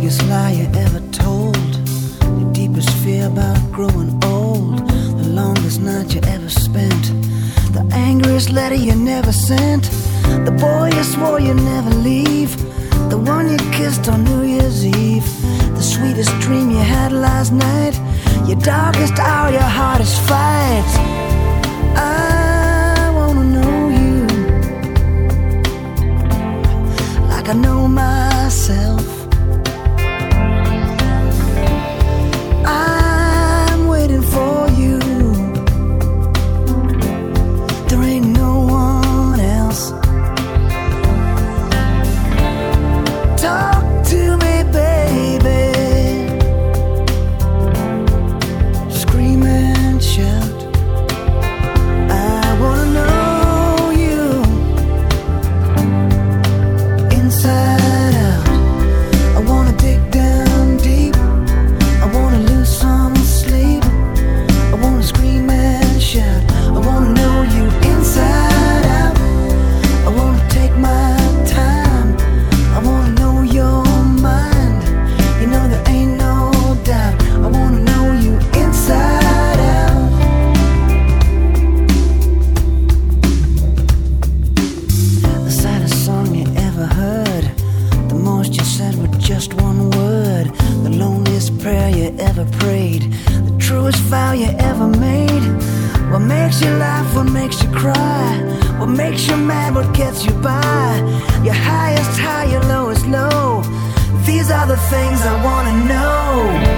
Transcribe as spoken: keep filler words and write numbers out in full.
biggest lie you ever told, your deepest fear about growing old, the longest night you ever spent, the angriest letter you never sent, the boy you swore you'd never leave, the one you kissed on New Year's Eve, the sweetest dream you had last night, your darkest hour, your hardest fight. I wanna know you like I know myself. I'm waiting for you. There ain't no one else. Talk to me, baby. Scream and shout. I wanna know you inside out. I wanna dig down deep. I wanna lose some sleep. I wanna scream and shout. I wanna know you inside out. I wanna take my time. I wanna know your mind. You know there ain't no doubt. I wanna know you inside out. The saddest song you ever heard, the most you said with just one word, the loneliest prayer you ever prayed, the truest vow you ever made. What makes you laugh, what makes you cry, what makes you mad, what gets you by, your highest high, your lowest low. These are the things I wanna know.